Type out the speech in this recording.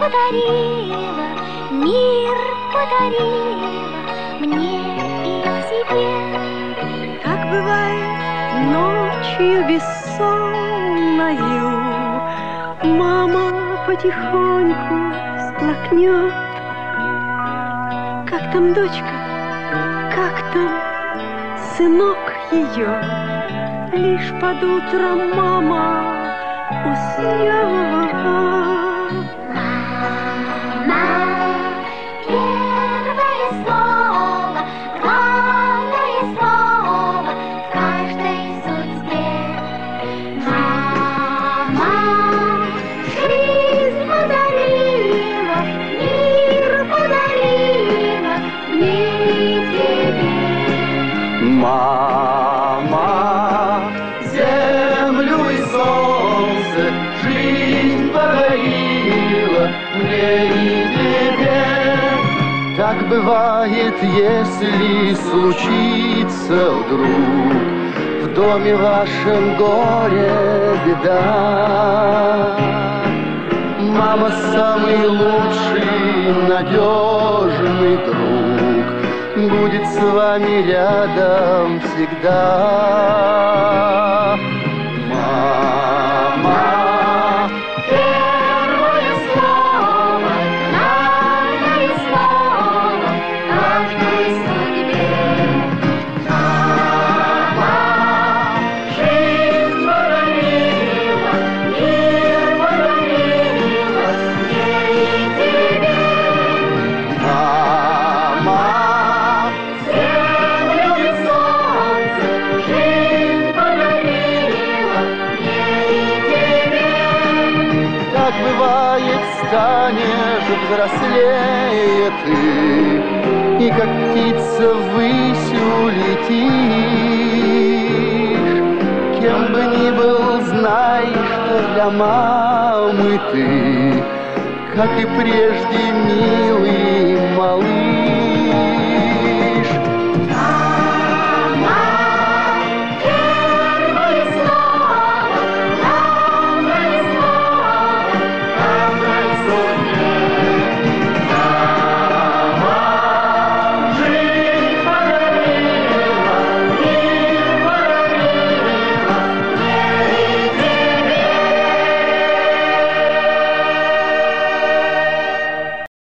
подарила, мир подарила мне и тебе. Так бывает ночью бессонною, мама потихоньку всплакнет. Как там дочка, как там сынок ее? Лишь под утро мама уснет. Мама, первое слово, главное слово в каждой судьбе. Мама, жизнь подарила, мир подарила мне и тебе. Мама, землю и солнце, жизнь подарила мне и тебе. Так бывает, если случится вдруг в доме вашем горе, беда. Мама самый лучший, надежный друг, будет с вами рядом всегда. Мама, Первое слово, главное слово в каждой судьбе. Мама, жизнь подарила, мир подарила мне и тебе. мама, Землю и солнце, жизнь подарила мне и тебе. так бывает, станешь взрослее ты, и как птица ввысь улетишь. Кем бы ни был, знай, что для мамы ты, как и прежде, милый малыш.